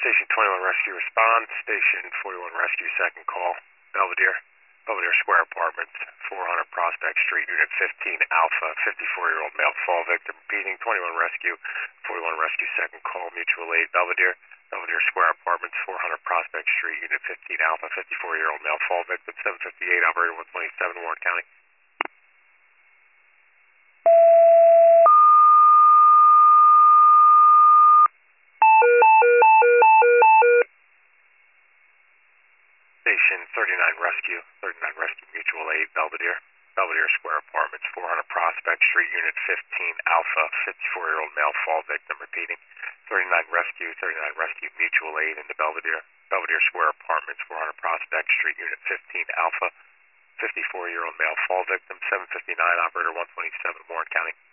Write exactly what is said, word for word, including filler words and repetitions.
Station twenty-one Rescue respond. Station forty-one Rescue second call. Belvedere. Belvedere Square Apartments, four hundred Prospect Street, Unit fifteen Alpha, fifty-four-year-old male fall victim. Repeating, twenty-one Rescue, forty-one Rescue second call, mutual aid. Belvedere. Belvedere Square Apartments, four hundred Prospect Street, Unit fifteen Alpha, fifty-four-year-old male fall victim. seven fifty-eight, operator one twenty-seven, Warren County. Station thirty-nine Rescue, thirty-nine Rescue Mutual Aid, Belvedere. Belvedere Square Apartments, four hundred Prospect Street, Unit fifteen Alpha, fifty-four-year-old male fall victim. Repeating, thirty-nine Rescue, thirty-nine Rescue Mutual Aid in the Belvedere. Belvedere Square Apartments, four hundred Prospect Street, Unit fifteen Alpha, fifty-four-year-old male fall victim. seven fifty-nine, operator one twenty-seven, Warren County.